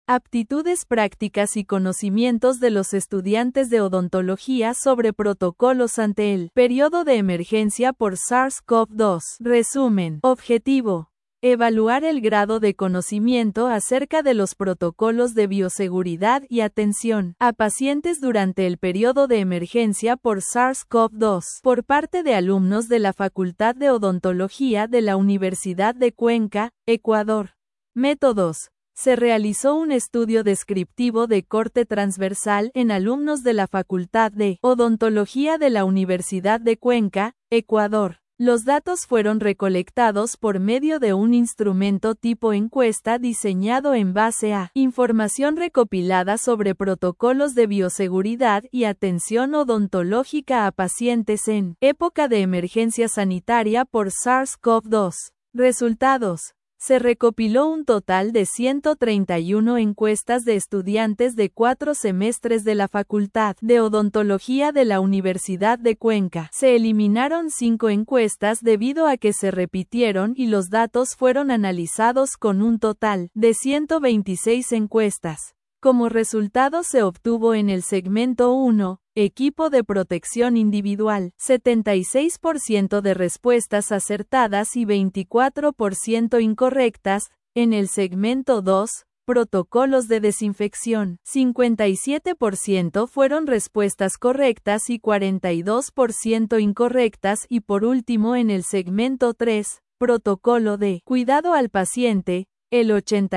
Aptitudes prácticas y conocimientos de los estudiantes de odontología sobre protocolos ante el periodo de emergencia por SARS-CoV-2. Resumen. Objetivo. Evaluar el grado de conocimiento acerca de los protocolos de bioseguridad y atención a pacientes durante el periodo de emergencia por SARS-CoV-2 por parte de alumnos de la Facultad de Odontología de la Universidad de Cuenca, Ecuador. Métodos. Se realizó un estudio descriptivo de corte transversal en alumnos de la Facultad de Odontología de la Universidad de Cuenca, Ecuador. Los datos fueron recolectados por medio de un instrumento tipo encuesta diseñado en base a información recopilada sobre protocolos de bioseguridad y atención odontológica a pacientes en época de emergencia sanitaria por SARS-CoV-2. Resultados. Se recopiló un total de 131 encuestas de estudiantes de 4 semestres de la Facultad de Odontología de la Universidad de Cuenca. Se eliminaron 5 encuestas debido a que se repitieron y los datos fueron analizados con un total de 126 encuestas. Como resultado se obtuvo en el segmento 1, equipo de protección individual, 76% de respuestas acertadas y 24% incorrectas, en el segmento 2, protocolos de desinfección, 57% fueron respuestas correctas y 42% incorrectas y por último en el segmento 3, protocolo de cuidado al paciente, el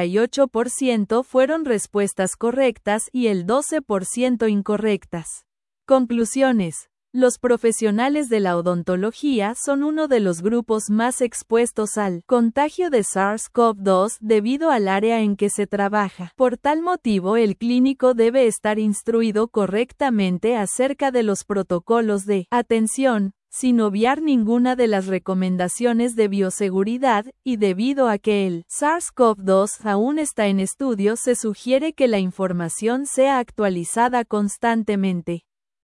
88% fueron respuestas correctas y el 12% incorrectas. Conclusiones. Los profesionales de la odontología son uno de los grupos más expuestos al contagio de SARS-CoV-2 debido al área en que se trabaja. Por tal motivo, el clínico debe estar instruido correctamente acerca de los protocolos de atención, sin obviar ninguna de las recomendaciones de bioseguridad, y debido a que el SARS-CoV-2 aún está en estudio, se sugiere que la información sea actualizada constantemente.